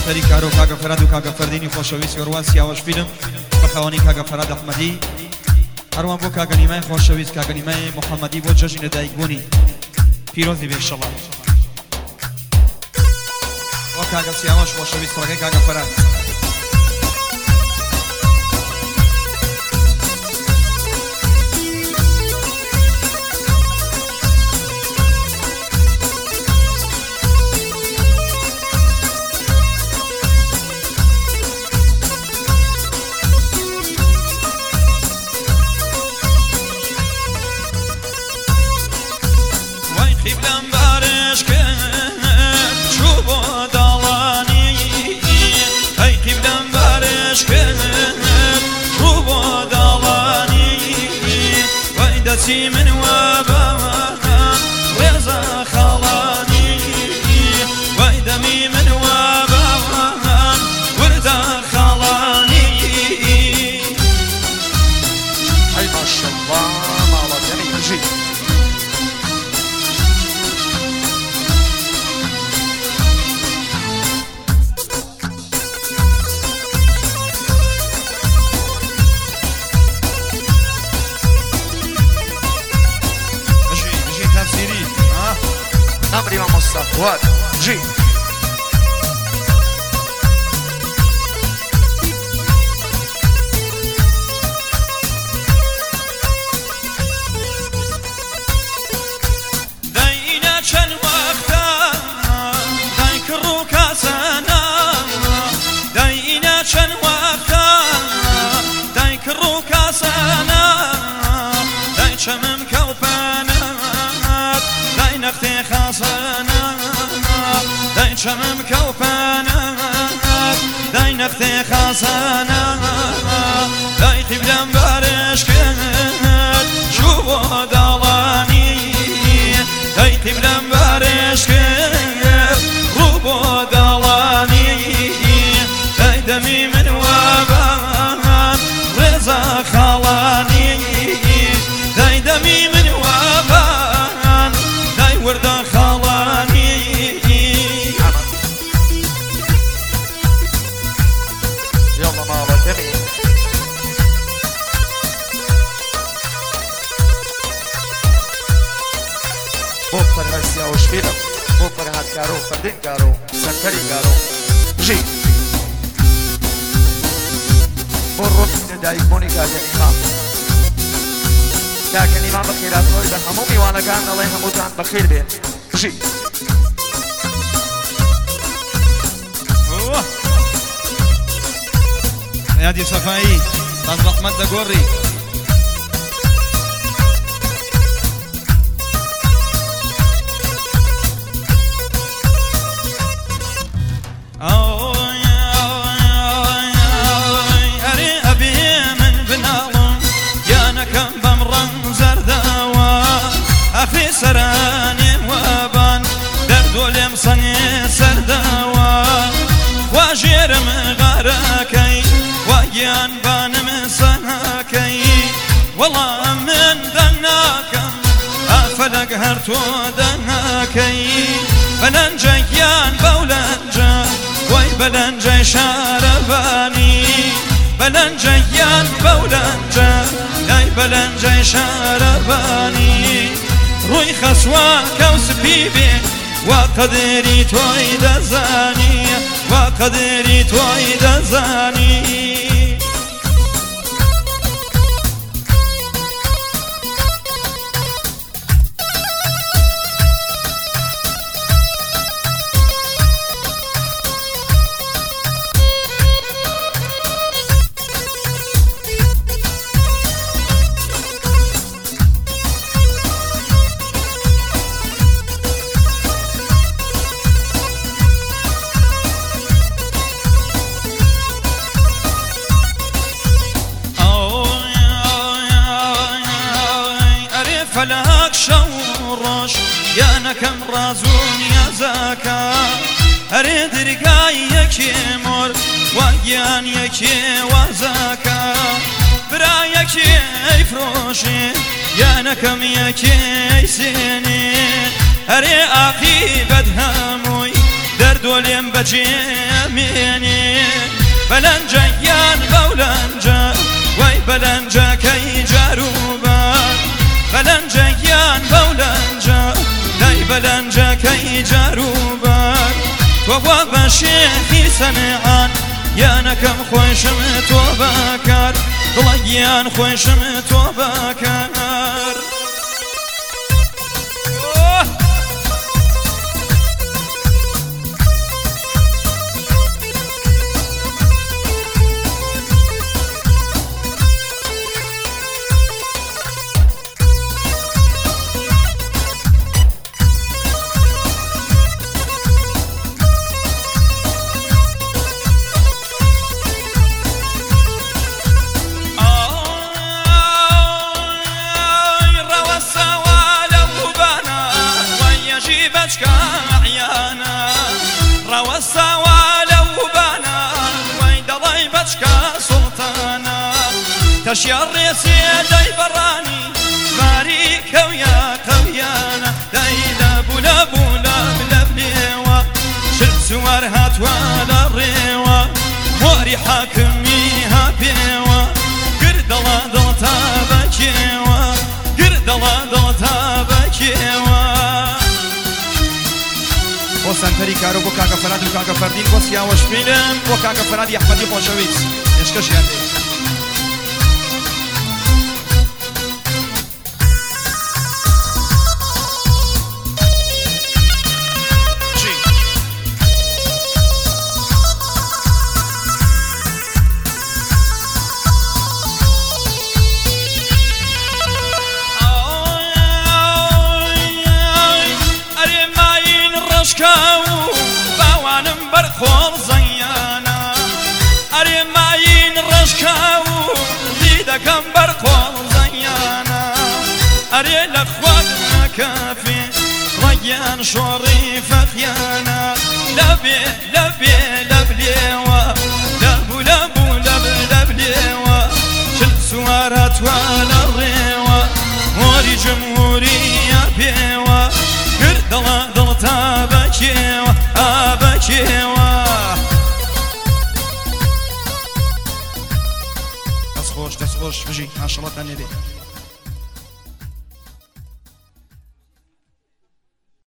سەری کارۆ کاگە فەراد و کاگە فەردینی خۆشەویستی ڕوا سیاوەش فیلم بەخەوانی کاگە فەراد ئەحمەدی هەروان بۆ کاگە نیمای خۆشەویست کاگە نیمای محەممەدی بۆ جەژنی لەدایکبوونی پیرۆزی بێشەڵات بۆ کاگە سیاوەش خۆشەویست ڕێگەی کاگە فەراد من وباها رضا خلاني ويدمي من وباها وردا خلاني هاي ما شاء الله ما الله جميل جي نمري ما مصطفى واد جي داينا چن وقتا دايك روكا سنا داينا چن وقتا دايك روكا سنا داي چمم كوبانا داي نختي خاصنا داي چمم كوبانا داي نختي خاصنا داي قبلم بارش كد شو دالاني داي قبلم بارش كد روبو دالاني داي دمي من وابان رضا خلاني داي دمي من وابان داي وردا خلاني يلا ما الله جميل بوفر هسيا وشفيلم بوفر هاد كارو فردين كارو سكري كارو جي بروح دايكوني قاعدين خام لكن إمام بخيرات رويدا همومي وانا كان الله يهموتان بخير بين جي حياتي صفائي طنط أحمد دقوري أخي سراني وابان دردولم صني سرداوا واجرم غركي ويان بانم صناكي والله من دناك أفلق هرتو دناكي بلنجيان بولنجا وي بلنجي شارباني بلنجيان بولنجا لاي بلنجي شارباني روي خسواك وسبيبي وقدري توي دزاني وقدري توي دزاني فلك شورش يا نكم رازون يا زكا أريد رقاي يكي مر ويان يكي وزكا برا يكي فروشي يا نكم يكي سيني أري أخي بدهموي در کردو لێم بەجێمێنێ بەلەنجەیان بەولەنجە وای بەلەنجەکەی جاروبار بەلەنجەیان بەولەنجە لای بەلەنجەکەی جاروبار تۆوا بە شێخی سەنعان یانەکەم خۆشم تۆ بەکار دڵە گیان خۆشم تۆ بەکار تشيا الريسي داي براني ماري كويا قويانا داي لابو لابو لاب لابليوا شرب سوار هات ولا الريوا موري حاكمي هابيوا قرد الله ضلتا بكيوا قرد الله ضلتا بكيوا وسنتري كارو بو كاكا فراد وكاكا فردين بوسيا وشفيلم وكاكا فراد احمدي خوشويس اشكش يعني باوانم بەرخۆڵ زەیانە ئەرێ ماین ڕەشکاو لی دەکەم بەرخۆڵ زەیانە ئەرێ لە خوارە کەفێ ڕەگیان شۆڕی فەقیانە لەبێ لەبێ لەبلێوە لەبوو لەبوو لەبلێوە چل سوار هاتووە لە ڕێوە مۆری جمهوریە پێوە گردەڵە دڵتا بەکێوە ئابەکێوە دەست خۆش بژی ماشەڵڵە تەنێ بێ